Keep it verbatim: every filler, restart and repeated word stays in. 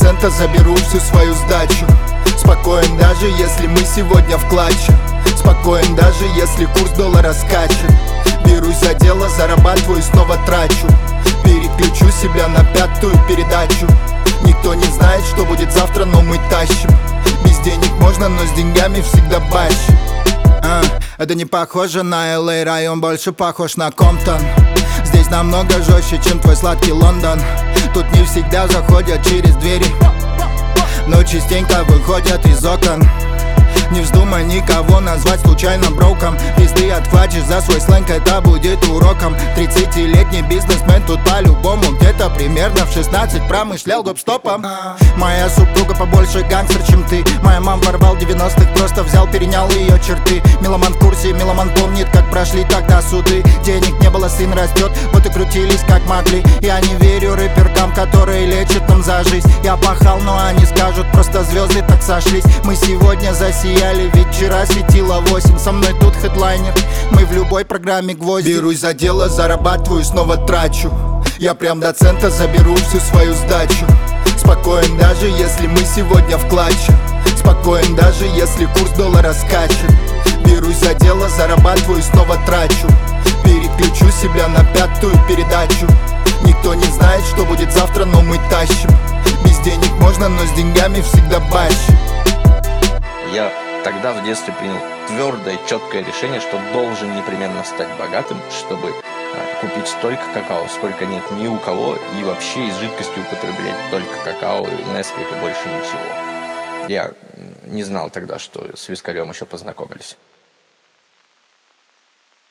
цента заберу всю свою сдачу. Спокоен даже если мы сегодня в клатче. Спокоен даже если курс доллара скачет. Берусь за дело, зарабатываю и снова трачу. Переключу себя на пятую передачу. Никто не знает, что будет завтра, но мы тащим. Без денег можно, но с деньгами всегда баще. а, Это не похоже на эл эй, район больше похож на Комптон. Здесь намного жестче, чем твой сладкий Лондон. Тут не всегда заходят через двери, но частенько выходят из окон. Не вздумай никого назвать случайно броком. Пизды отхватишь за свой сленг, это будет уроком. Тридцатилетний бизнесмен тут по-любому где-то примерно в шестнадцать промышлял гоп-стопом. Моя супруга побольше гангстер, чем ты. Моя мама ворвал девяностых, просто взял, перенял ее черты. Меломан в курсе, меломан помнит, как прошли тогда суды. Денег не было, сын растет, вот и крутились как могли. Я не верю рэперкам, которые лечат нам за жизнь. Я пахал, но они скажут, просто звезды так сошлись. Мы сегодня засияли, ведь вчера светило восемь. Со мной тут хедлайнер, мы в любой программе гвозди. Берусь за дело, зарабатываю, снова трачу. Я прям до цента заберу всю свою сдачу. Спокоен даже если мы сегодня в клатче. Спокоен даже если курс доллара скачет. Берусь за дело, зарабатываю, снова трачу. Переключу себя на пятую передачу. Никто не знает, что будет завтра, но мы тащим. Без денег можно, но с деньгами всегда баще. Я тогда в детстве принял твердое, четкое решение, что должен непременно стать богатым, чтобы купить столько какао, сколько нет ни у кого, и вообще из жидкости употреблять только какао и Несквик, и больше ничего. Я не знал тогда, что с вискарем еще познакомились.